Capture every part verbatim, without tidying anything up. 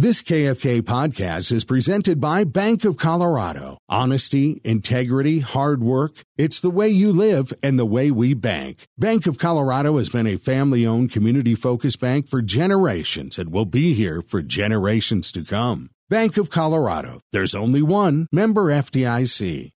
This K F K podcast is presented by Bank of Colorado. Honesty, integrity, hard work. It's the way you live and the way we bank. Bank of Colorado has been a family-owned, community-focused bank for generations and will be here for generations to come. Bank of Colorado. There's only one. Member F D I C.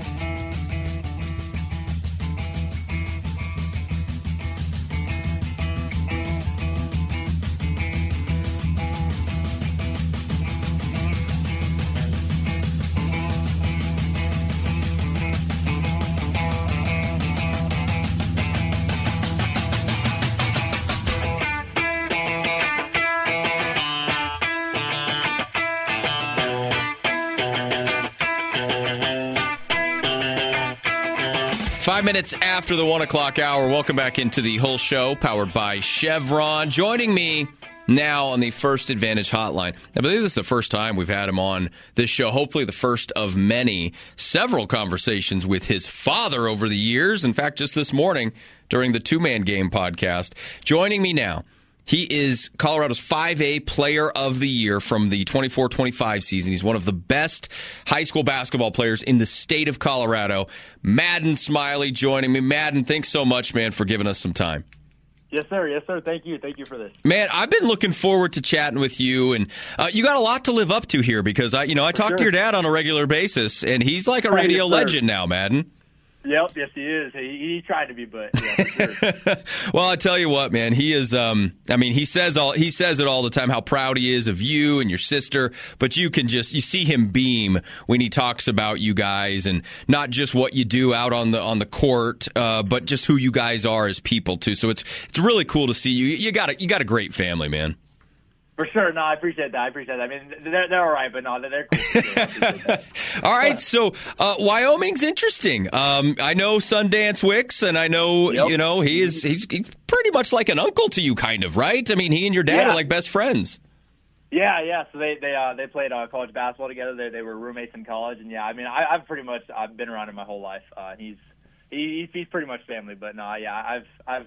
Five minutes after the one o'clock hour, welcome back into the whole show, powered by Chevron. Joining me now on the First Advantage Hotline. I believe this is the first time we've had him on this show, hopefully the first of many. Several conversations with his father over the years. In fact, just this morning during the Two-Man Game podcast. Joining me now, he is Colorado's five A Player of the Year from the twenty-four twenty-five season. He's one of the best high school basketball players in the state of Colorado. Madden Smiley joining me. Madden, thanks so much, man, for giving us some time. Yes, sir. Yes, sir. Thank you. Thank you for this. Man, I've been looking forward to chatting with you, and uh, you got a lot to live up to here because I, you know, I talk sure. to your dad on a regular basis, and he's like a Oh, radio yes, sir. legend now, Madden. Yep, yes, he is. He, he tried to be, but yeah, for sure. Well, I tell you what, man, he is. Um, I mean, he says all he says it all the time how proud he is of you and your sister. But you can just you see him beam when he talks about you guys, and not just what you do out on the on the court, uh, but just who you guys are as people too. So it's it's really cool to see you. You got a, you got a great family, man. For sure. No, I appreciate that. I appreciate that. I mean, they're, they're all right, but no, they're cool. All right, so uh, Wyoming's interesting. Um, I know Sundance Wicks, and I know, Yep. you know, he is he's, he's pretty much like an uncle to you, kind of, right? I mean, he and your dad Yeah. are like best friends. Yeah, yeah. So they they uh, they played uh, college basketball together. They they were roommates in college, and yeah, I mean, I, I've pretty much I've been around him my whole life. Uh, he's he, he's pretty much family, but no, yeah, I've I've.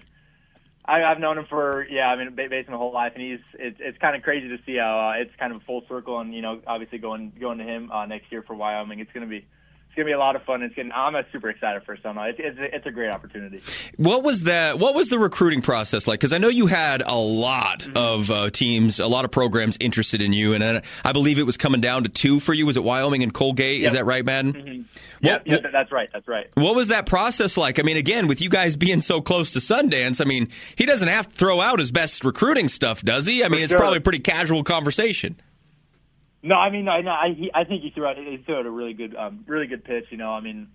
I, I've known him for, yeah, I mean, basically my whole life, and he's, it's, it's kind of crazy to see how uh, it's kind of full circle, and, you know, obviously going, going to him uh, next year for Wyoming, it's going to be, it's going to be a lot of fun. It's going I'm uh, super excited for it, so no, it's, it's, it's a great opportunity. What was that, what was the recruiting process like? Because I know you had a lot mm-hmm. of uh, teams, a lot of programs interested in you, and uh, I believe it was coming down to two for you. Was it Wyoming and Colgate? Yep. Is that right, Madden? Mm-hmm. Yeah, yeah, that's right. That's right. What was that process like? I mean, again, with you guys being so close to Sundance, I mean, he doesn't have to throw out his best recruiting stuff, does he? I mean, For it's sure. probably a pretty casual conversation. No, I mean, no, no, I, he, I think he threw out he threw out a really good, um, really good pitch. You know, I mean,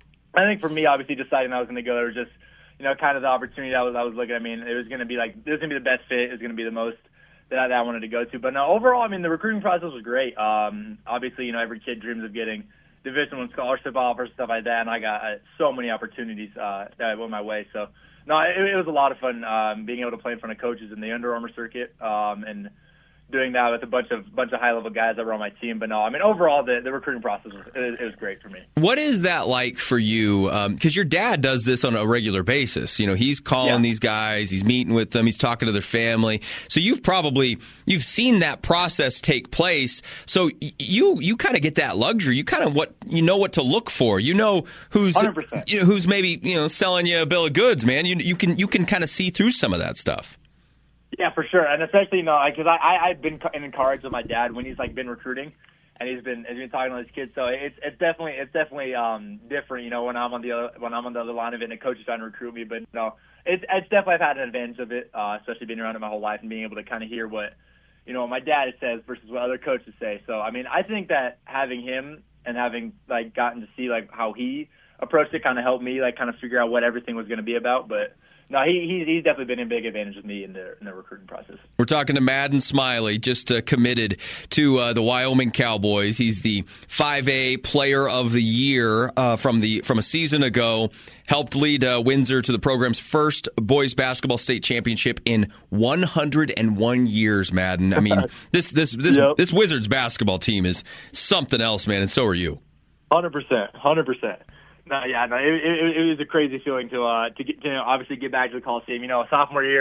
I think for me, obviously, deciding I was going to go there was just, you know, kind of the opportunity I was I was looking. I mean, it was going to be like it was going to be the best fit. It was going to be the most that I, that I wanted to go to. But no, overall, I mean, the recruiting process was great. Um, obviously, you know, every kid dreams of getting Division One scholarship offers, stuff like that, and I got uh, so many opportunities uh, that went my way. So, no, it, it was a lot of fun um, being able to play in front of coaches in the Under Armour circuit, um, and doing that with a bunch of bunch of high level guys that were on my team. But no, I mean, overall, the, the recruiting process was, it, it was great for me. What is that like for you? Because um, your dad does this on a regular basis. You know, he's calling Yeah. these guys, he's meeting with them, he's talking to their family. So you've probably you've seen that process take place. So you you kind of get that luxury. You kind of what you know what to look for. You know who's one hundred percent. you know, who's maybe you know selling you a bill of goods, man. You you can you can kind of see through some of that stuff. Yeah, for sure, and especially you know because I, I I've been in cards with my dad when he's like been recruiting, and he's been he's been talking to his kids. So it's it's definitely it's definitely um different, you know, when I'm on the other when I'm on the other line of it and a coach is trying to recruit me. But no, it's it's definitely I've had an advantage of it, uh, especially being around it my whole life and being able to kind of hear what you know what my dad says versus what other coaches say. So I mean, I think that having him and having like gotten to see like how he approached it kind of helped me like kind of figure out what everything was going to be about, but. No, he, he's, he's definitely been a big advantage with me in the, in the recruiting process. We're talking to Madden Smiley, just uh, committed to uh, the Wyoming Cowboys. He's the five A Player of the Year uh, from the from a season ago. Helped lead uh, Windsor to the program's first boys basketball state championship in one hundred one years. Madden, I mean, this this this Yep. this Wizards basketball team is something else, man, and so are you. one hundred percent, one hundred percent. No, yeah, no, it, it, it was a crazy feeling to uh to get to you know, obviously get back to the Coliseum. You know, sophomore year,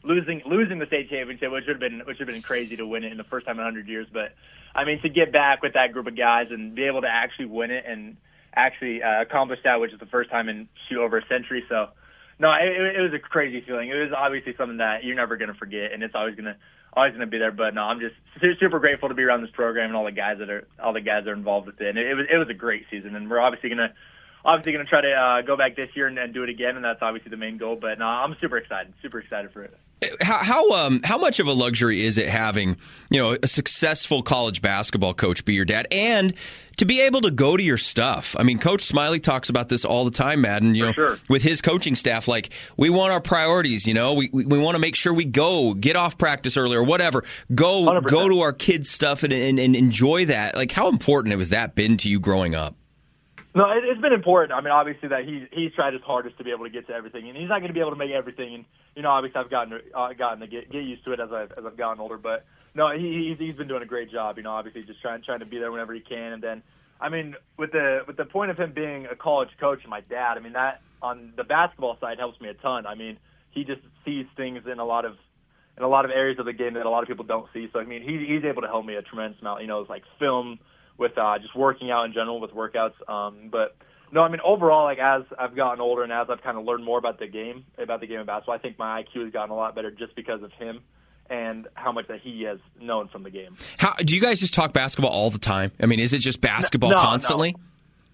losing losing the state championship, which would have been which would have been crazy to win it in the first time in a hundred years. But I mean, to get back with that group of guys and be able to actually win it and actually uh, accomplish that, which is the first time in shoot over a century. So, no, it, it was a crazy feeling. It was obviously something that you're never going to forget, and it's always going to always going to be there. But no, I'm just super grateful to be around this program and all the guys that are all the guys that are involved with it. And it, it was it was a great season, and we're obviously going to. Obviously going to try to uh, go back this year and, and do it again, and that's obviously the main goal. But no, I'm super excited, super excited for it. How how, um, how much of a luxury is it having, you know, a successful college basketball coach be your dad, and to be able to go to your stuff? I mean, Coach Smiley talks about this all the time, Madden. You know, sure. With his coaching staff, like, we want our priorities. You know, we we, we want to make sure we go get off practice early or whatever. Go one hundred percent. Go to our kids' stuff and, and and enjoy that. Like, how important has that been to you growing up? No, it, it's been important. I mean, obviously that he's he's tried his hardest to be able to get to everything, and he's not going to be able to make everything. And you know, obviously I've gotten uh, gotten to get, get used to it as I've as I've gotten older. But no, he he's, he's been doing a great job. You know, obviously just trying trying to be there whenever he can. And then, I mean, with the with the point of him being a college coach and my dad, I mean that on the basketball side helps me a ton. I mean, he just sees things in a lot of in a lot of areas of the game that a lot of people don't see. So I mean, he he's able to help me a tremendous amount. You know, it's like film with uh, just working out in general with workouts. Um, but No, I mean, overall, like, as I've gotten older and as I've kind of learned more about the game, about the game of basketball, I think my I Q has gotten a lot better just because of him and how much that he has known from the game. How do you guys just talk basketball all the time? I mean, is it just basketball no, constantly? No.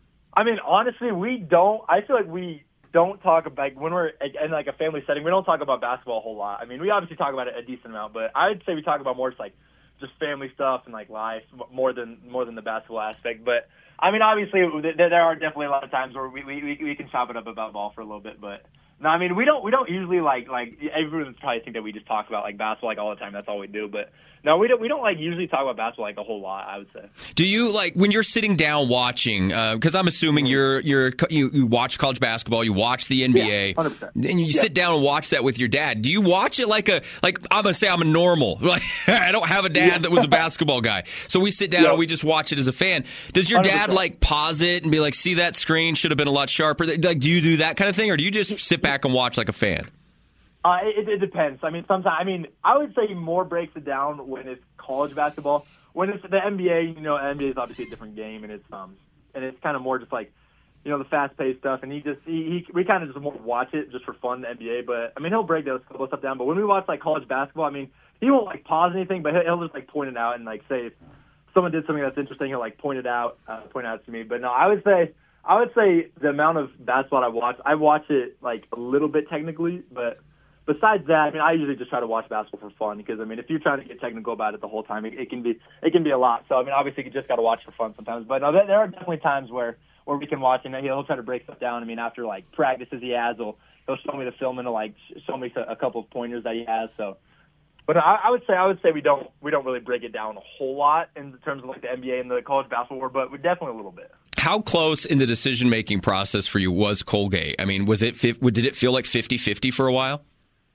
I mean, honestly, we don't. I feel like we don't talk about, like, when we're in, like, a family setting, we don't talk about basketball a whole lot. I mean, we obviously talk about it a decent amount, but I'd say we talk about more just, like, just family stuff and, like, life more than more than the basketball aspect. But I mean, obviously, there are definitely a lot of times where we we we can chop it up about ball for a little bit, but no, I mean, we don't we don't usually like like everyone probably think that we just talk about like basketball like all the time. That's all we do, but no, we don't we don't like usually talk about basketball like a whole lot, I would say. Do you like when you're sitting down watching? Because uh, I'm assuming you're you're you, you watch college basketball, you watch the N B A, yeah, one hundred percent. And you yeah. sit down and watch that with your dad. Do you watch it like a like I'm gonna say I'm a normal? Like I don't have a dad yeah. that was a basketball guy, so we sit down yeah. and we just watch it as a fan. Does your one hundred percent. Dad like pause it and be like, "See that screen should have been a lot sharper"? Like, do you do that kind of thing, or do you just sit back and watch like a fan? Uh, it, it depends. I mean, sometimes. I mean, I would say he more breaks it down when it's college basketball. When it's the N B A, you know, N B A is obviously a different game, and it's um, and it's kind of more just like, you know, the fast-paced stuff. And he just, he, he we kind of just more watch it just for fun, the N B A. But I mean, he'll break those couple stuff down. But when we watch like college basketball, I mean, he won't like pause anything, but he'll, he'll just like point it out and like say if someone did something that's interesting, he'll like point it out, uh, point it out to me. But no, I would say. I would say the amount of basketball I watch, I watch it like a little bit technically, but besides that, I mean, I usually just try to watch basketball for fun because I mean, if you're trying to get technical about it the whole time, it, it can be it can be a lot. So I mean, obviously, you just got to watch for fun sometimes. But no, there, there are definitely times where, where we can watch and he'll try to break stuff down. I mean, after like practices he has, he'll he'll show me the film and he'll, like show me a couple of pointers that he has. So. But I, I would say I would say we don't we don't really break it down a whole lot in terms of like the N B A and the college basketball world, but we definitely a little bit. How close in the decision making process for you was Colgate? I mean, was it did it feel like fifty-fifty for a while?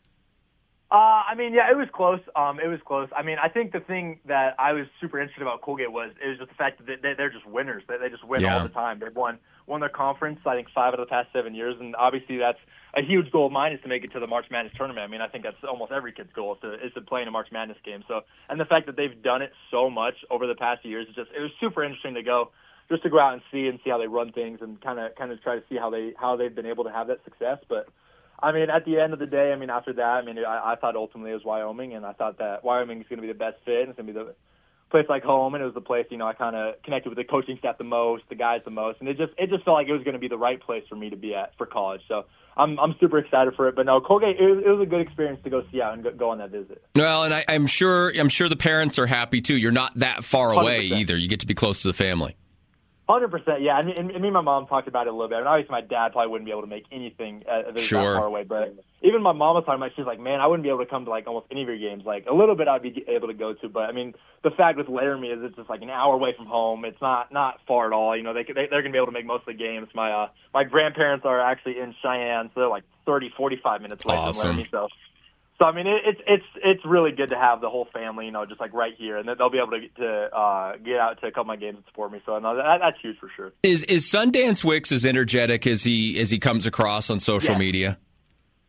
Uh, I mean, yeah, it was close. Um, it was close. I mean, I think the thing that I was super interested about Colgate was it was just the fact that they, they're just winners. They, they just win yeah. all the time. They've won won their conference, I think, five out of the past seven years, and obviously that's a huge goal of mine is to make it to the March Madness tournament. I mean, I think that's almost every kid's goal is to, is to play in a March Madness game. So, and the fact that they've done it so much over the past years, is just it was super interesting to go just to go out and see and see how they run things and kind of kind of try to see how they how they've been able to have that success, but. I mean, at the end of the day, I mean, after that, I mean, I, I thought ultimately it was Wyoming, and I thought that Wyoming is going to be the best fit, and it's going to be the place like home, and it was the place, you know, I kind of connected with the coaching staff the most, the guys the most, and it just it just felt like it was going to be the right place for me to be at for college. So I'm I'm super excited for it. But no, Colgate, it was, it was a good experience to go see out and go, go on that visit. Well, and I, I'm sure I'm sure the parents are happy too. You're not that far away one hundred percent. Either. You get to be close to the family. one hundred percent, yeah. And, and, and me and my mom talked about it a little bit. I mean, obviously, my dad probably wouldn't be able to make anything uh, that sure. far away. But even my mom was talking about it. She's like, man, I wouldn't be able to come to, like, almost any of your games. Like, a little bit I'd be able to go to. But, I mean, the fact with Laramie is it's just, like, an hour away from home. It's not not far at all. You know, they, they, they're going to be able to make most of the games. My uh, my grandparents are actually in Cheyenne, so they're, like, thirty, forty-five minutes away awesome. from Laramie. So. So I mean, it, it's it's it's really good to have the whole family, you know, just like right here, and they'll be able to to uh, get out to a couple of my games and support me. So no, that, that's huge for sure. Is is Sundance Wicks as energetic as he as he comes across on social yeah. media? one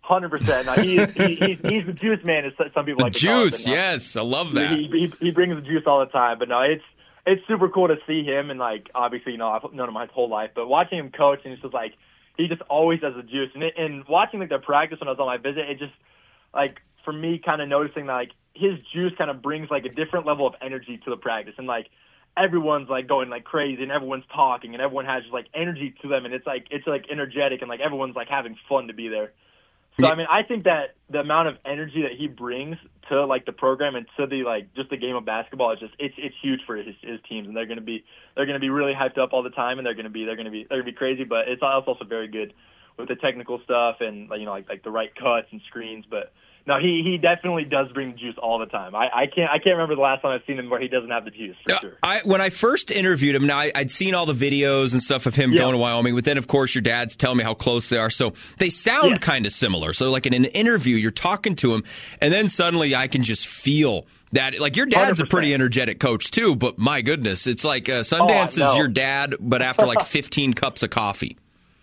Hundred percent. No, he is, he, he's, he's the juice man, as some people the like to juice, call it. No, yes, I love that. He, he he brings the juice all the time. But no, it's it's super cool to see him, and like obviously, you know, I've known him my whole life, but watching him coach, and it's just like he just always has the juice. And, it, and watching like the practice when I was on my visit, it just like for me, kind of noticing that like his juice kind of brings like a different level of energy to the practice, and like everyone's like going like crazy, and everyone's talking, and everyone has just like energy to them, and it's like it's like energetic, and like everyone's like having fun to be there. So I mean, I think that the amount of energy that he brings to like the program and to the like just the game of basketball is just it's it's huge for his, his teams, and they're going to be they're going to be really hyped up all the time, and they're going to be they're going to be they're going to be crazy. But it's also very good with the technical stuff and you know like like the right cuts and screens. But no, he he definitely does bring juice all the time. I, I can't I can't remember the last time I've seen him where he doesn't have the juice for uh, sure. I when I first interviewed him, now I, I'd seen all the videos and stuff of him yeah. going to Wyoming, but then of course your dad's telling me how close they are, so they sound yeah. kind of similar. So like in an interview, you're talking to him, and then suddenly I can just feel that like your dad's one hundred percent a pretty energetic coach too. But my goodness, it's like uh, Sundance oh, is your dad, but after like fifteen cups of coffee.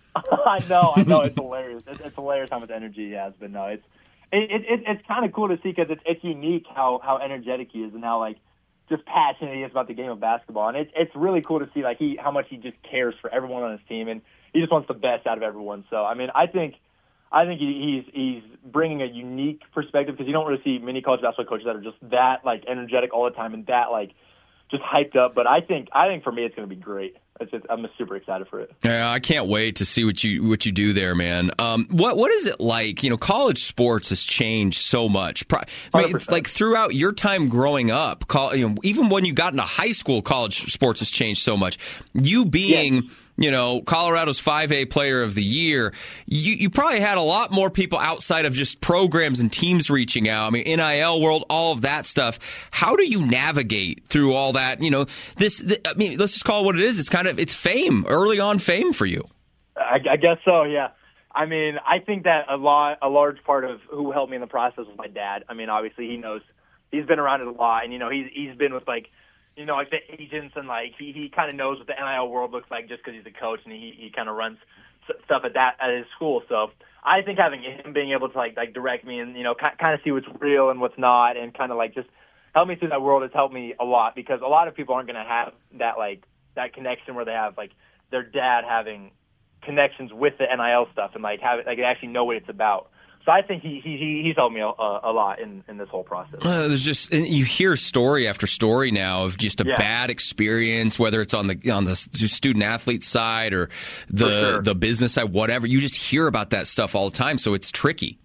I know, I know, it's hilarious. It's, it's hilarious how much energy he has, but no, it's. It, it, it's kind of cool to see because it's it's unique how, how energetic he is and how like just passionate he is about the game of basketball, and it's it's really cool to see like he how much he just cares for everyone on his team, and he just wants the best out of everyone. So I mean I think I think he, he's he's bringing a unique perspective because you don't really see many college basketball coaches that are just that like energetic all the time and that like just hyped up. But I think I think for me it's going to be great. It's just, I'm super excited for it. Yeah, I can't wait to see what you what you do there, man. Um, what what is it like? You know, college sports has changed so much. I mean, like throughout your time growing up, call, you know, even when you got into high school, college sports has changed so much. You being yeah. you know, Colorado's five A Player of the Year, you, you probably had a lot more people outside of just programs and teams reaching out. I mean, N I L world, all of that stuff. How do you navigate through all that? You know, this, the, I mean, let's just call it what it is. It's kind of, it's fame, early on fame for you. I, I guess so, yeah. I mean, I think that a lot, a large part of who helped me in the process was my dad. I mean, obviously he knows, he's been around it a lot, and, you know, he's he's been with, like, you know, like the agents and like he, he kind of knows what the N I L world looks like just because he's a coach and he he kind of runs stuff at that at his school. So I think having him being able to like like direct me and you know kind of see what's real and what's not and kind of like just help me through that world has helped me a lot because a lot of people aren't going to have that like that connection where they have like their dad having connections with the N I L stuff and like have it, like they actually know what it's about. So I think he he he's helped me a, a lot in, in this whole process. Uh, there's just you hear story after story now of just a yeah. bad experience, whether it's on the on the student athlete side or the sure. the business side, whatever. You just hear about that stuff all the time, so it's tricky.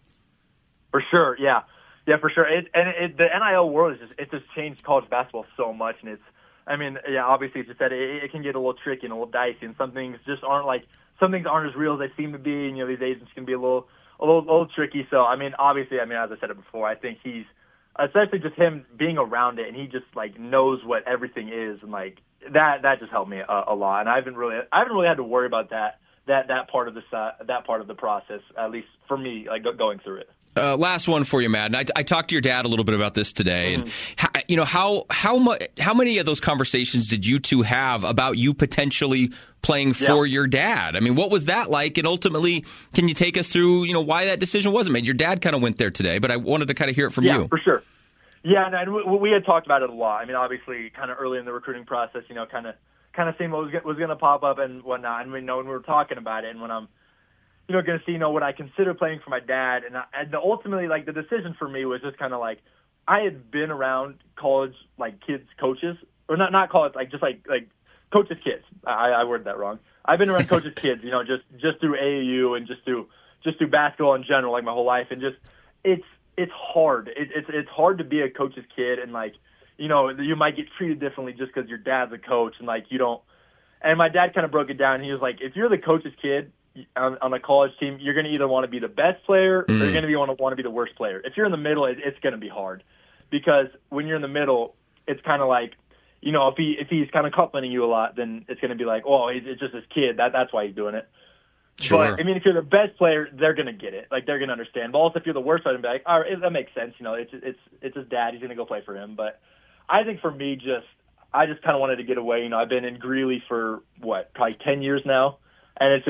For sure, yeah, yeah, for sure. It, and it, the N I L world is just it just changed college basketball so much, and it's I mean, yeah, obviously, as you said, it, it can get a little tricky and a little dicey, and some things just aren't like some things aren't as real as they seem to be, and you know these agents can be a little. A little, a little tricky. So, I mean, obviously, I mean, as I said it before, I think he's, especially just him being around it, and he just like knows what everything is, and like that, that just helped me a, a lot. And I haven't really, I haven't really had to worry about that, that, that part of the, uh, that part of the process, at least for me, like going through it. Uh, last one for you, Matt. And I, I talked to your dad a little bit about this today, Mm-hmm. and how, you know how how much how many of those conversations did you two have about you potentially playing for yeah. your dad? I mean, what was that like? And ultimately, can you take us through you know why that decision wasn't made? Your dad kind of went there today, but I wanted to kind of hear it from yeah, you. For sure. Yeah, and we, we had talked about it a lot. I mean, obviously, kind of early in the recruiting process, you know, kind of kind of seeing what was was going to pop up and whatnot. And we know when we were talking about it, and when I'm. You know, going to see, you know, what I consider playing for my dad. And, I, and the, ultimately, like, the decision for me was just kind of like, I had been around college, like, kids' coaches. Or not not college, like, just, like, like coaches' kids. I, I worded that wrong. I've been around coaches' kids, you know, just, just through A A U and just through just through basketball in general, like, my whole life. And just, it's it's hard. It, it's it's hard to be a coach's kid. And, like, you know, you might get treated differently just because your dad's a coach. And, like, you don't. And my dad kind of broke it down. He was like, if you're the coach's kid, On, on a college team, you're going to either want to be the best player mm. or you're going to be want to want to be the worst player. If you're in the middle, it, it's going to be hard because when you're in the middle, it's kind of like, you know, if he if he's kind of complimenting you a lot, then it's going to be like, oh, he's, it's just his kid. That that's why he's doing it. Sure. But I mean, if you're the best player, they're going to get it. Like they're going to understand. But also, if you're the worst player, they'll be like, all right, that makes sense. You know, it's it's it's his dad. He's going to go play for him. But I think for me, just I just kind of wanted to get away. You know, I've been in Greeley for what, probably ten years now, and it's just.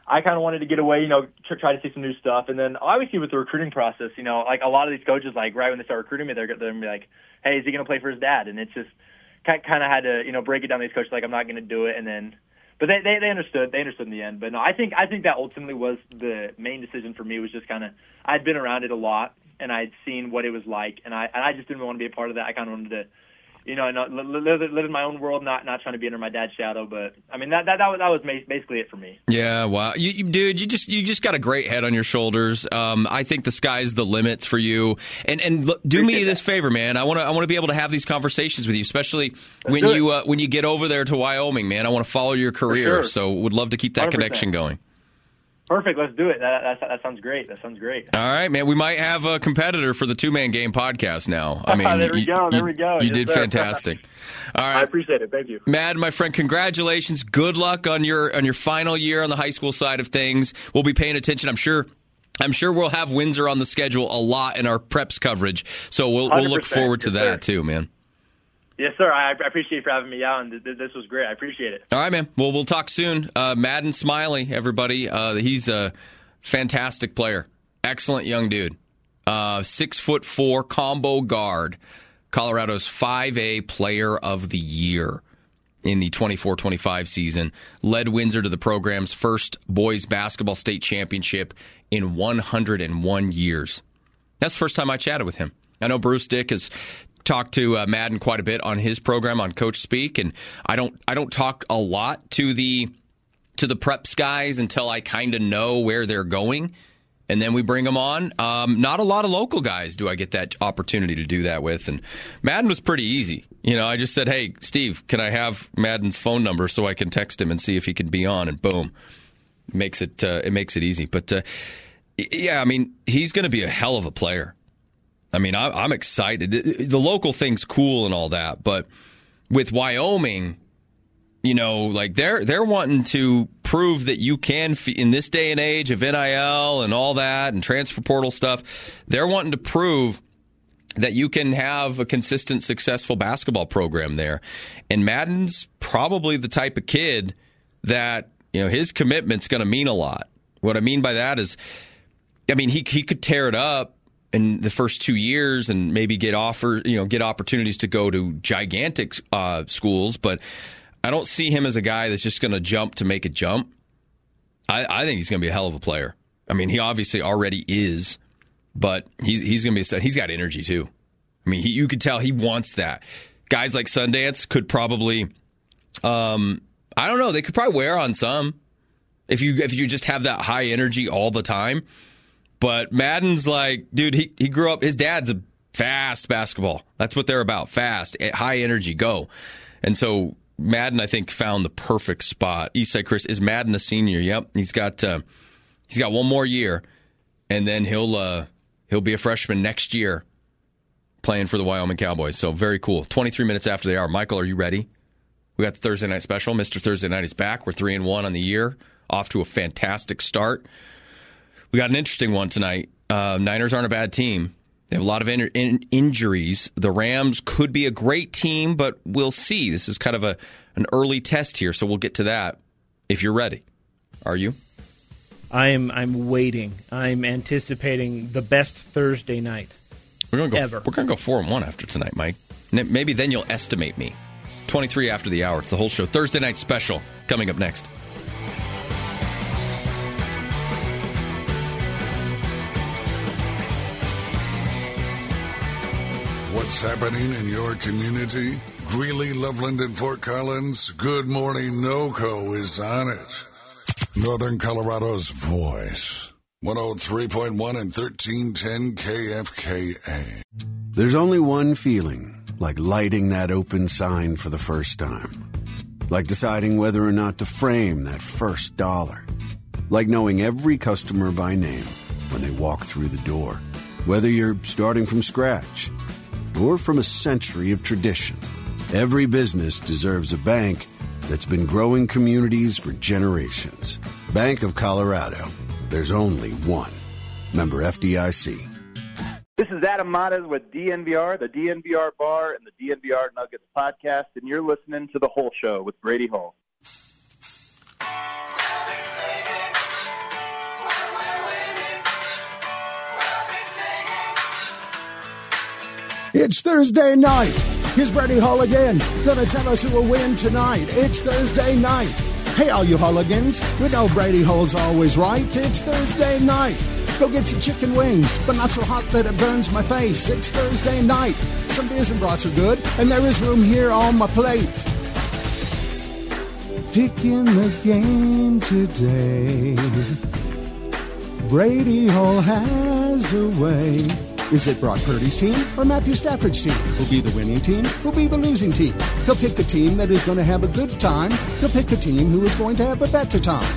I kind of wanted to get away, you know, tr- try to see some new stuff. And then obviously with the recruiting process, you know, like a lot of these coaches, like right when they start recruiting me, they're going to be like, hey, is he going to play for his dad? And it's just kind of had to, you know, break it down to these coaches like, I'm not going to do it. And then, but they, they, they understood, they understood in the end. But no, I think, I think that ultimately was the main decision for me, was just kind of, I'd been around it a lot and I'd seen what it was like. And I, and I just didn't want to be a part of that. I kind of wanted to, you know, not, live, live in my own world, not not trying to be under my dad's shadow. But I mean, that that that was, that was basically it for me. Yeah, wow, you, you, dude, you just you just got a great head on your shoulders. Um, I think the sky's the limits for you. And and look, do Appreciate me this that. favor, man. I want to I want to be able to have these conversations with you, especially Let's when you uh, when you get over there to Wyoming, man. I want to follow your career, sure. So would love to keep that one hundred percent connection going. Perfect. Let's do it. That, that, that sounds great. That sounds great. All right, man. We might have a competitor for the two-man game podcast now. I mean, there we you, go. There you, we go. You yes, did sir. fantastic. All right. I appreciate it. Thank you. Mad, my friend, congratulations. Good luck on your on your final year on the high school side of things. We'll be paying attention. I'm sure I'm sure we'll have Windsor on the schedule a lot in our preps coverage. So we'll we'll look forward to yes, that sir. too, man. Yes, sir. I appreciate you for having me out, and this was great. I appreciate it. All right, man. Well, we'll talk soon. Uh, Madden Smiley, everybody. Uh, he's a fantastic player. Excellent young dude. Uh, six foot four combo guard. Colorado's five A player of the year in the twenty-four twenty-five season. Led Windsor to the program's first boys basketball state championship in one hundred one years. That's the first time I chatted with him. I know Bruce Dick has talked to uh, Madden quite a bit on his program on Coach Speak, and I don't I don't talk a lot to the to the preps guys until I kind of know where they're going, and then we bring them on. Um, not a lot of local guys do I get that opportunity to do that with, and Madden was pretty easy. You know, I just said, hey, Steve, can I have Madden's phone number so I can text him and see if he can be on, and boom, it makes it, uh, it makes it easy. But, uh, yeah, I mean, he's going to be a hell of a player. I mean, I, I'm excited. The local thing's cool and all that, but with Wyoming, you know, like they're they're wanting to prove that you can, in this day and age of N I L and all that and transfer portal stuff, they're wanting to prove that you can have a consistent, successful basketball program there. And Madden's probably the type of kid that, you know, his commitment's going to mean a lot. What I mean by that is, I mean, he he could tear it up in the first two years and maybe get offer, you know, get opportunities to go to gigantic uh, schools, but I don't see him as a guy that's just going to jump to make a jump. I, I think he's going to be a hell of a player. I mean, he obviously already is, but he's he's going to be. A, he's got energy too. I mean, he, you could tell he wants that. Guys like Sundance could probably, um, I don't know, they could probably wear on some if you if you just have that high energy all the time. But Madden's like, dude, he he grew up. His dad's a fast basketball. That's what they're about. Fast, high energy, go. And so Madden, I think, found the perfect spot. Eastside Chris, is Madden a senior? Yep, he's got uh, he's got one more year, and then he'll uh, he'll be a freshman next year, playing for the Wyoming Cowboys. So very cool. twenty-three minutes after they are. Michael, are you ready? We got the Thursday night special. Mister Thursday Night is back. We're three and one on the year, off to a fantastic start. We got an interesting one tonight. Uh, Niners aren't a bad team. They have a lot of in- in- injuries. The Rams could be a great team, but we'll see. This is kind of a an early test here, so we'll get to that if you're ready. Are you? I'm I'm waiting. I'm anticipating the best Thursday night we're gonna go, ever. We're going to go four and one after tonight, Mike. Maybe then you'll estimate me. twenty-three after the hour. It's the whole show. Thursday night special coming up next. What's happening in your community? Greeley, Loveland, and Fort Collins? Good Morning NoCo is on it. Northern Colorado's voice. one oh three point one and thirteen ten K F K A. There's only one feeling, like lighting that open sign for the first time. Like deciding whether or not to frame that first dollar. Like knowing every customer by name when they walk through the door. Whether you're starting from scratch or from a century of tradition, every business deserves a bank that's been growing communities for generations. Bank of Colorado. There's only one. Member F D I C. This is Adam Matas with D N V R, the D N V R Bar, and the D N V R Nuggets podcast, and you're listening to The Whole Show with Brady Hall. It's Thursday night. Here's Brady Hall again. Gonna tell us who will win tonight. It's Thursday night. Hey, all you Hulligans. We know Brady Hall's always right. It's Thursday night. Go get some chicken wings, but not so hot that it burns my face. It's Thursday night. Some beers and brats are good, and there is room here on my plate. Picking the game today. Brady Hall has a way. Is it Brock Purdy's team or Matthew Stafford's team? Who'll be the winning team? Who'll be the losing team? He'll pick the team that is going to have a good time. He'll pick the team who is going to have a better time.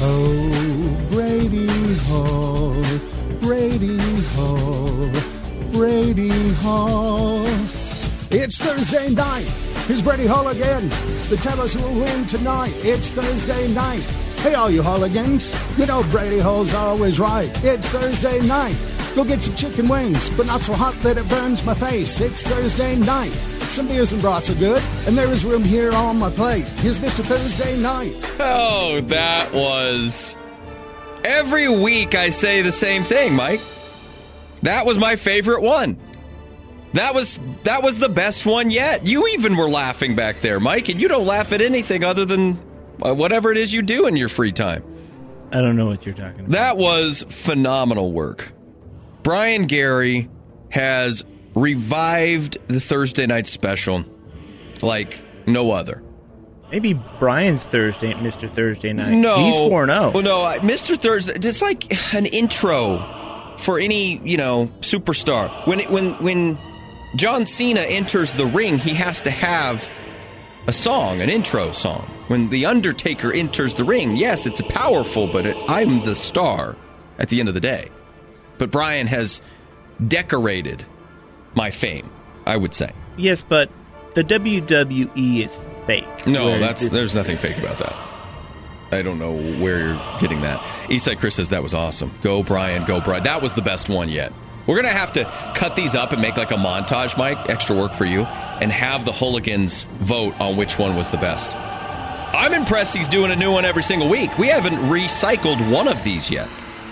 Oh, Brady Hall, Brady Hall, Brady Hall. It's Thursday night. Here's Brady Hall again to tell us who will win tonight. It's Thursday night. Hey, all you Hulligans. You know Brady Hall's always right. It's Thursday night. Go get some chicken wings, but not so hot that it burns my face. It's Thursday night. Some beers and brats are good, and there is room here on my plate. Here's Mister Thursday Night. Oh, that was... Every week I say the same thing, Mike. That was my favorite one. That was that was the best one yet. You even were laughing back there, Mike, and you don't laugh at anything other than uh, whatever it is you do in your free time. I don't know what you're talking about. That was phenomenal work. Brian Gary has revived the Thursday night special like no other. Maybe Brian's Thursday, Mister Thursday Night. No. He's four and oh. Well, no, Mister Thursday, it's like an intro for any, you know, superstar. When it, when when John Cena enters the ring, he has to have a song, an intro song. When The Undertaker enters the ring, yes, it's powerful, but it, I'm the star at the end of the day. But Brian has decorated my fame, I would say. Yes, but the W W E is fake. No, that's there's nothing fake about that. I don't know where you're getting that. Eastside Chris says that was awesome. Go, Brian, go, Brian. That was the best one yet. We're going to have to cut these up and make like a montage, Mike, extra work for you, and have the Hulligans vote on which one was the best. I'm impressed he's doing a new one every single week. We haven't recycled one of these yet.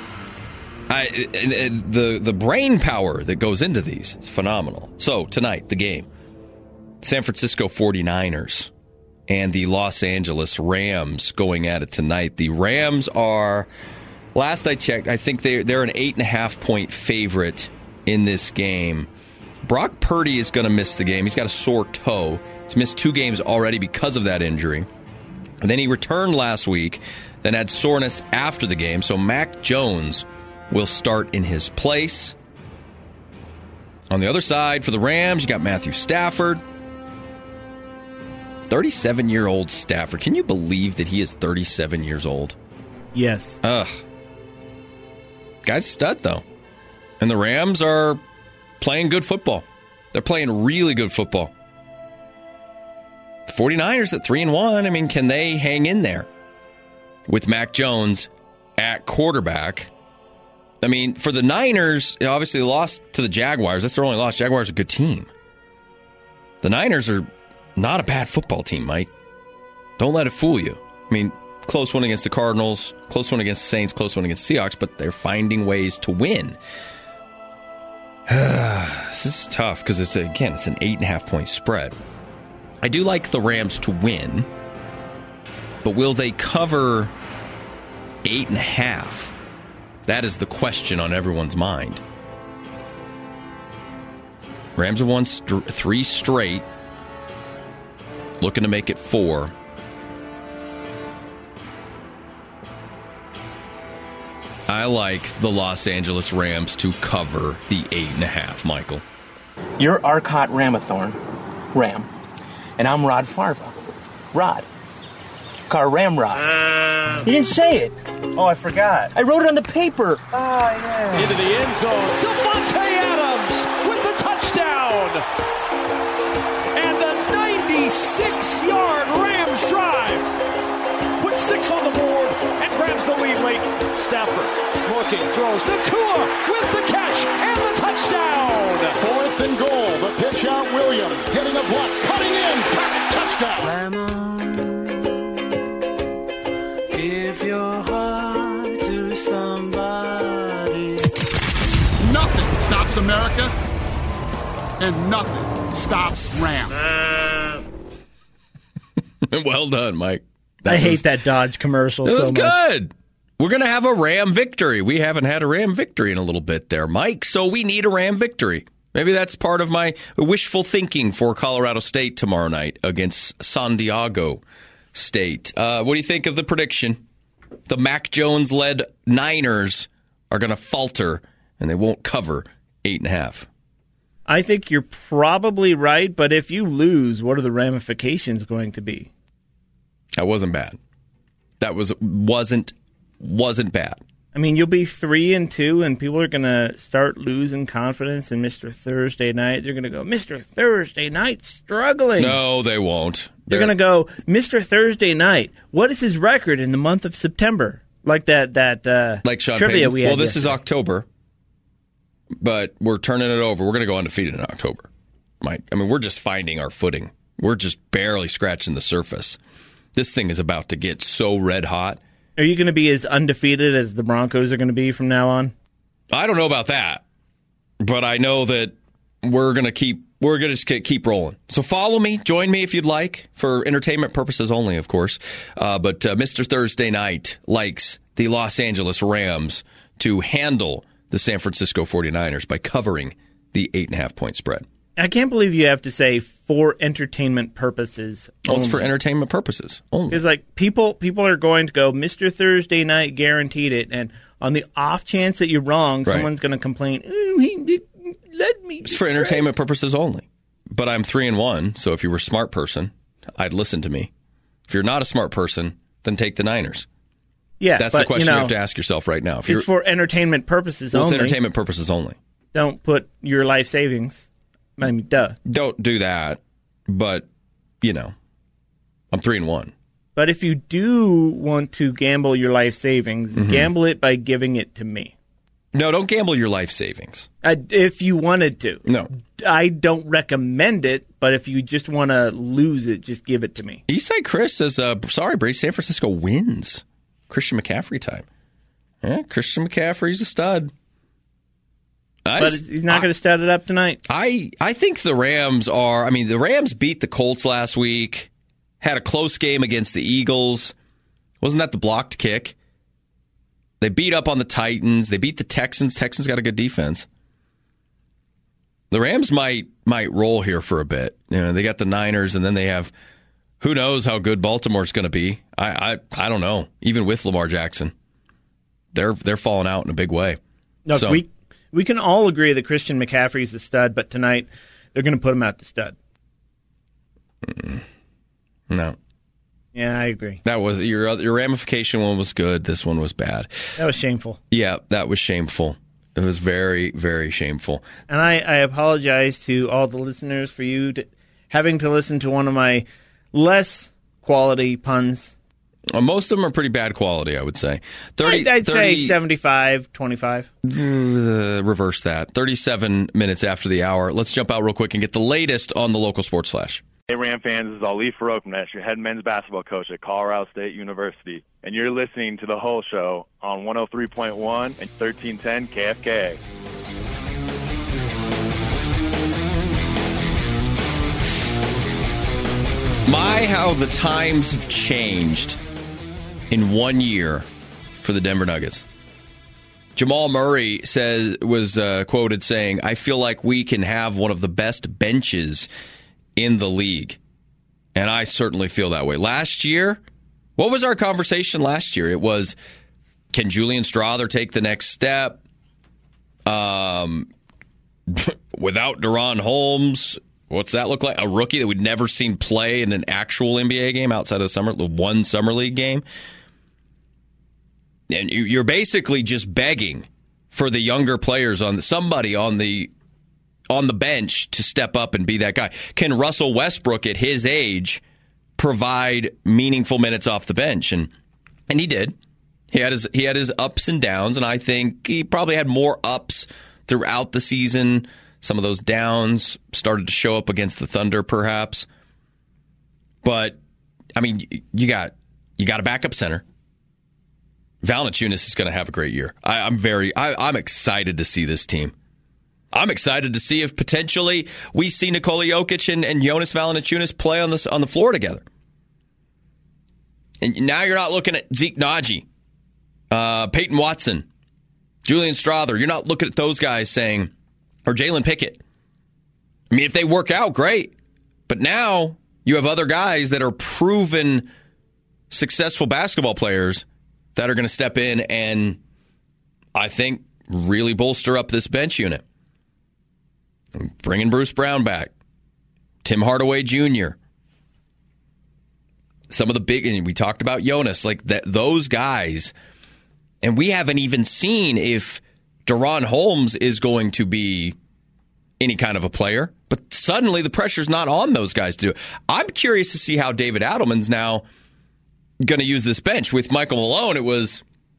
I, the the brain power that goes into these is phenomenal. So, tonight, the game. San Francisco forty-niners and the Los Angeles Rams going at it tonight. The Rams are, last I checked, I think they're, they're an eight and a half point favorite in this game. Brock Purdy is going to miss the game. He's got a sore toe. He's missed two games already because of that injury. And then he returned last week, then had soreness after the game. So Mac Jones will start in his place. On the other side, for the Rams, you got Matthew Stafford. thirty-seven-year-old Stafford. Can you believe that he is thirty-seven years old? Yes. Ugh. Guy's a stud, though. And the Rams are playing good football. They're playing really good football. The forty-niners at three and one. I mean, can they hang in there with Mac Jones at quarterback? I mean, for the Niners, obviously they lost to the Jaguars. That's their only loss. Jaguars are a good team. The Niners are not a bad football team, Mike. Don't let it fool you. I mean, close one against the Cardinals, close one against the Saints, close one against the Seahawks, but they're finding ways to win. This is tough because, it's a, again, it's an eight and a half point spread. I do like the Rams to win, but will they cover eight and a half? That is the question on everyone's mind. Rams have won st- three straight, looking to make it four. I like the Los Angeles Rams to cover the eight and a half, Michael. You're Arcot Ramathorn, Ram, and I'm Rod Farva, Rod. Car Ramrod. Uh, you didn't say it. Oh, I forgot. I wrote it on the paper. Oh, yeah. Into the end zone. Devontae Adams with the touchdown. And the ninety-six-yard Rams drive puts six on the board and grabs the lead late. Stafford looking, throws. Nakua with the catch and the touchdown. Fourth and goal. The pitch out. Williams getting a block. Cutting in. Touchdown. Give your heart to somebody. Nothing stops America and nothing stops Ram. Uh, Well done, Mike. That I was, hate that Dodge commercial it so was much. good. We're going to have a Ram victory. We haven't had a Ram victory in a little bit there, Mike, so we need a Ram victory. Maybe that's part of my wishful thinking for Colorado State tomorrow night against San Diego State. Uh, what do you think of the prediction? The Mac Jones-led Niners are going to falter, and they won't cover eight and a half. I think you're probably right, but if you lose, what are the ramifications going to be? That wasn't bad. That was wasn't wasn't bad. I mean, you'll be three and two, and people are going to start losing confidence in Mister Thursday Night. They're going to go, Mister Thursday Night struggling. No, they won't. They're, They're going to go, Mister Thursday Night. What is his record in the month of September? Like that that uh, like Sean trivia Payton. we had. Well, this yesterday. is October, but we're turning it over. We're going to go undefeated in October, Mike. I mean, we're just finding our footing. We're just barely scratching the surface. This thing is about to get so red hot. Are you going to be as undefeated as the Broncos are going to be from now on? I don't know about that, but I know that we're going to keep we're going to just keep rolling. So follow me, join me if you'd like, for entertainment purposes only, of course. Uh, but uh, Mister Thursday Night likes the Los Angeles Rams to handle the San Francisco forty-niners by covering the eight and a half point spread. I can't believe you have to say for entertainment purposes. Oh, it's for entertainment purposes only. Because like people, people are going to go, Mister Thursday Night guaranteed it, and on the off chance that you're wrong, Right. someone's going to complain. Oh, he did, let me. It's for entertainment purposes only. But I'm three and one, so if you were a smart person, I'd listen to me. If you're not a smart person, then take the Niners. Yeah, that's but, the question you, know, you have to ask yourself right now. If it's you're, for entertainment purposes well, it's only. entertainment purposes only. Don't put your life savings. I mean, duh. Don't do that. But you know, I'm three and one. But if you do want to gamble your life savings, Mm-hmm. gamble it by giving it to me. No, don't gamble your life savings. I, if you wanted to. No. I don't recommend it, but if you just want to lose it, just give it to me. Eastside Chris says, uh, sorry, Brady, San Francisco wins. Christian McCaffrey time. Yeah, Christian McCaffrey's a stud. I But just- he's not going to stud it up tonight. I, I think the Rams are, I mean, the Rams beat the Colts last week, had a close game against the Eagles. Wasn't that the blocked kick? They beat up on the Titans. They beat the Texans. Texans got a good defense. The Rams might might roll here for a bit. You know, they got the Niners, and then they have, who knows how good Baltimore's going to be. I, I I don't know. Even with Lamar Jackson, they're they're falling out in a big way. Look, so, we we can all agree that Christian McCaffrey's a stud, but tonight they're going to put him out to stud. no. Yeah, I agree. That was your your ramification one was good. This one was bad. That was shameful. Yeah, that was shameful. It was very, very shameful. And I, I apologize to all the listeners for you to, having to listen to one of my less quality puns. Uh, most of them are pretty bad quality, I would say. thirty, I'd, I'd thirty, say seventy-five twenty-five. Uh, reverse that. thirty-seven minutes after the hour. Let's jump out real quick and get the latest on the local sports flash. Hey, Ram fans, this is Ali Faroknesh, your head men's basketball coach at Colorado State University, and you're listening to The Whole Show on one oh three point one and thirteen ten K F K. My, how the times have changed in one year for the Denver Nuggets. Jamal Murray says was uh, quoted saying, "I feel like we can have one of the best benches in the league." And I certainly feel that way. Last year, what was our conversation last year? It was, can Julian Strawther take the next step? Um, without Deron Holmes, what's that look like? A rookie that we'd never seen play in an actual N B A game outside of the summer, the one summer league game. And you're basically just begging for the younger players on somebody on the on the bench to step up and be that guy. Can Russell Westbrook at his age provide meaningful minutes off the bench? And and he did. He had his he had his ups and downs, and I think he probably had more ups throughout the season. Some of those downs started to show up against the Thunder, perhaps. But I mean, you got you got a backup center. Valanciunas is going to have a great year. I, I'm very I, I'm excited to see this team. I'm excited to see if potentially we see Nikola Jokic and, and Jonas Valanciunas play on the, on the floor together. And now you're not looking at Zeke Naji, uh, Peyton Watson, Julian Strawther. You're not looking at those guys saying, or Jalen Pickett. I mean, if they work out, great. But now you have other guys that are proven successful basketball players that are going to step in and, I think, really bolster up this bench unit. Bringing Bruce Brown back. Tim Hardaway Junior Some of the big, and we talked about Jonas, like that, those guys. And we haven't even seen if Deron Holmes is going to be any kind of a player. But suddenly the pressure's not on those guys to do it. I'm curious to see how David Adelman's now going to use this bench. With Michael Malone, it was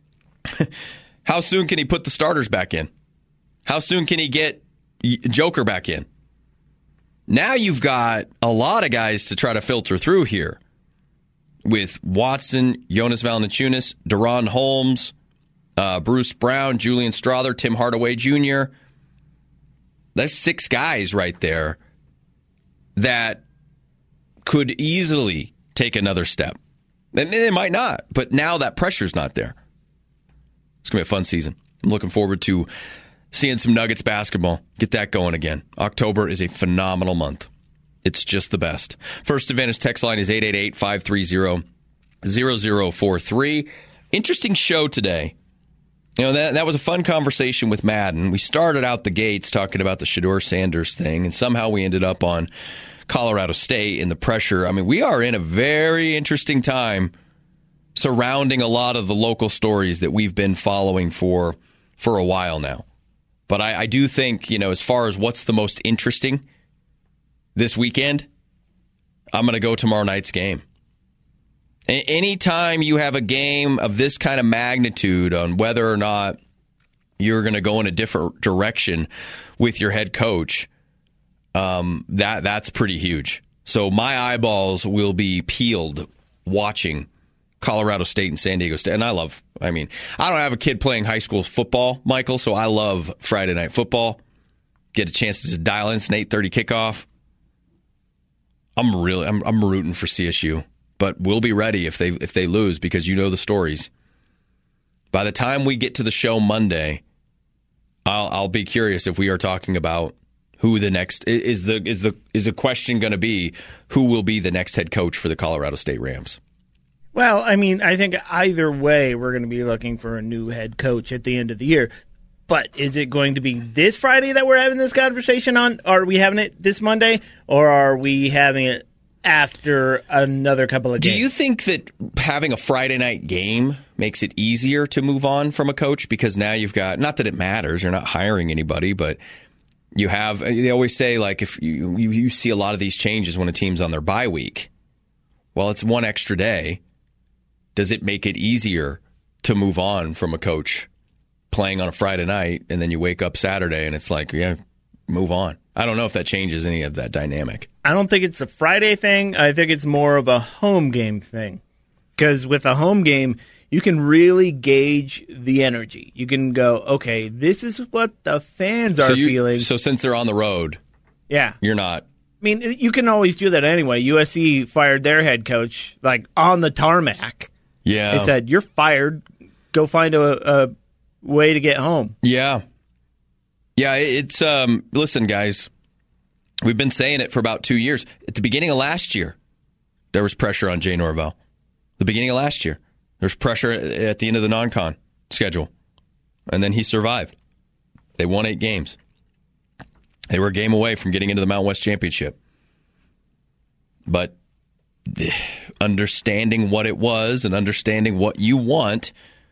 how soon can he put the starters back in? How soon can he get Joker back in? Now you've got a lot of guys to try to filter through here with Watson, Jonas Valanciunas, Deron Holmes, uh, Bruce Brown, Julian Strawther, Tim Hardaway Junior There's six guys right there that could easily take another step. And they might not, but now that pressure's not there. It's going to be a fun season. I'm looking forward to seeing some Nuggets basketball. Get that going again. October is a phenomenal month. It's just the best. First Advantage text line is eight eight eight, five three zero, zero zero four three. Interesting show today. You know, that that was a fun conversation with Madden. We started out the gates talking about the Shedeur Sanders thing, and somehow we ended up on Colorado State and the pressure. I mean, we are in a very interesting time surrounding a lot of the local stories that we've been following for for a while now. But I, I do think, you know, as far as what's the most interesting this weekend, I'm going to go tomorrow night's game. A- anytime you have a game of this kind of magnitude on whether or not you're going to go in a different direction with your head coach, um, that that's pretty huge. So my eyeballs will be peeled watching Colorado State and San Diego State. And I love, I mean, I don't have a kid playing high school football, Michael, so I love Friday night football. Get a chance to just dial in. It's an eight thirty kickoff. I'm really, I'm, I'm rooting for C S U, but we'll be ready if they if they lose because you know the stories. By the time we get to the show Monday, I'll I'll be curious if we are talking about who the next is the is the is the question going to be who will be the next head coach for the Colorado State Rams. Well, I mean, I think either way we're going to be looking for a new head coach at the end of the year. But is it going to be this Friday that we're having this conversation on? Are we having it this Monday? Or are we having it after another couple of games? Do you think that having a Friday night game makes it easier to move on from a coach? Because now you've got, not that it matters, you're not hiring anybody, but you have, they always say, like, if you, you, you see a lot of these changes when a team's on their bye week. Well, it's one extra day. Does it make it easier to move on from a coach playing on a Friday night and then you wake up Saturday and it's like, yeah, move on? I don't know if that changes any of that dynamic. I don't think it's a Friday thing. I think it's more of a home game thing. Because with a home game, you can really gauge the energy. You can go, okay, this is what the fans are so you, feeling. So since they're on the road, yeah, you're not. I mean, you can always do that anyway. U S C fired their head coach like on the tarmac. Yeah. They said, you're fired. Go find a, a way to get home. Yeah. Yeah, it's, um, listen, guys, we've been saying it for about two years. At the beginning of last year, there was pressure on Jay Norvell. The beginning of last year, there was pressure at the end of the non-con schedule. And then he survived. They won eight games. They were a game away from getting into the Mountain West Championship. But understanding what it was and understanding what you want,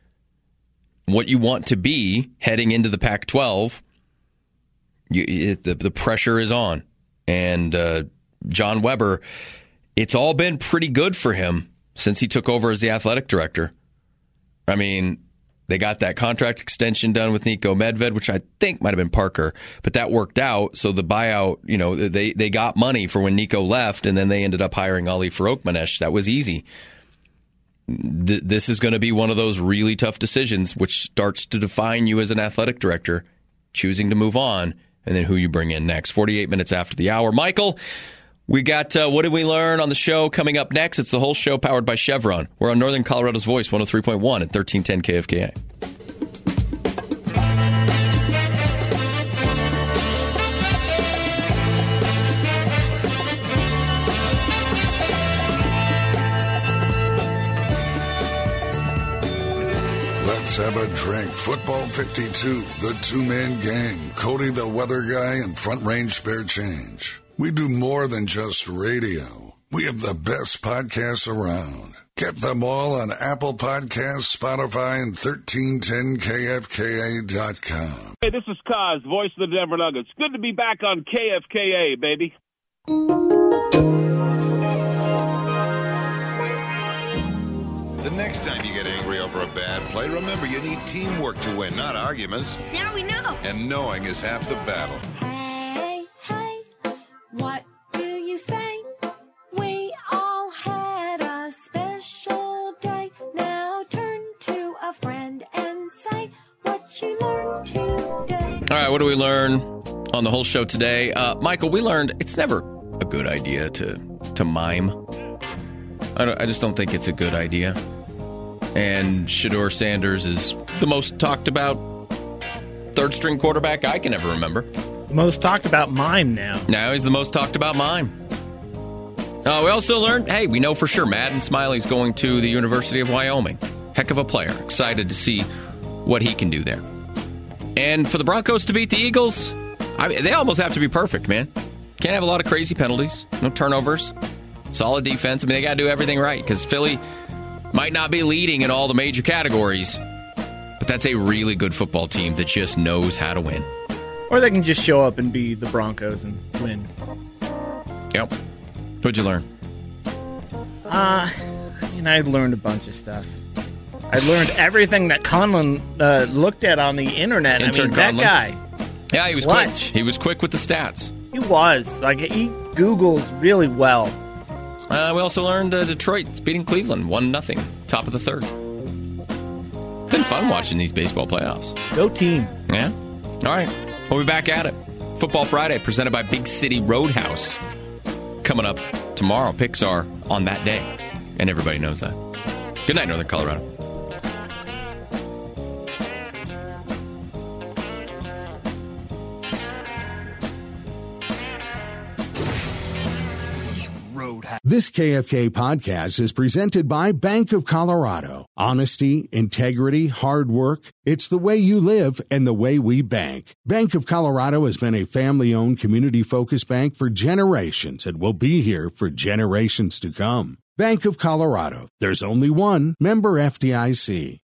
what you want to be heading into the Pac twelve, you, it, the, the pressure is on. And uh, John Weber, it's all been pretty good for him since he took over as the athletic director. I mean, they got that contract extension done with Nico Medved, which I think might have been Parker, but that worked out. So the buyout, you know, they, they got money for when Nico left, and then they ended up hiring Ali Farokhmanesh. That was easy. Th- this is going to be one of those really tough decisions, which starts to define you as an athletic director, choosing to move on and then who you bring in next. forty-eight minutes after the hour. Michael, we got uh, What Did We Learn on the show coming up next. It's the whole show powered by Chevron. We're on Northern Colorado's Voice, one oh three point one at thirteen ten K F K A. Let's have a drink. Football fifty-two, the two-man gang. Cody the weather guy and Front Range Spare Change. We do more than just radio. We have the best podcasts around. Get them all on Apple Podcasts, Spotify, and thirteen ten K F K A dot com. Hey, this is Kaz, voice of the Denver Nuggets. Good to be back on K F K A, baby. The next time you get angry over a bad play, remember you need teamwork to win, not arguments. Now we know. And knowing is half the battle. Hey, hey, what do you say? We all had a special day. Now turn to a friend and say what you learned today. All right, what do we learn on the whole show today? Uh, Michael, we learned it's never a good idea to, to mime. I, don't, I just don't think it's a good idea. And Shedeur Sanders is the most talked about third-string quarterback I can ever remember. The most talked about mime now. Now he's the most talked about mime. Uh, we also learned, hey, we know for sure Madden Smiley's going to the University of Wyoming. Heck of a player. Excited to see what he can do there. And for the Broncos to beat the Eagles, I mean, they almost have to be perfect, man. Can't have a lot of crazy penalties, no turnovers, solid defense. I mean, they got to do everything right because Philly might not be leading in all the major categories, but that's a really good football team that just knows how to win. Or they can just show up and be the Broncos and win. Yep. What'd you learn? Uh, I mean, I learned a bunch of stuff. I learned everything that Conlon uh, looked at on the internet. Intern I mean, that Conlon. guy. Yeah, he was Clutch. quick. He was quick with the stats. He was. Like, he Googles really well. Uh, we also learned uh, Detroit's beating Cleveland one nothing, top of the third. Been fun watching these baseball playoffs. Go team. Yeah? All right. We'll be back at it. Football Friday, presented by Big City Roadhouse. Coming up tomorrow. Picks are on that day. And everybody knows that. Good night, Northern Colorado. This K F K podcast is presented by Bank of Colorado. Honesty, integrity, hard work. It's the way you live and the way we bank. Bank of Colorado has been a family-owned, community-focused bank for generations and will be here for generations to come. Bank of Colorado. There's only one. Member F D I C.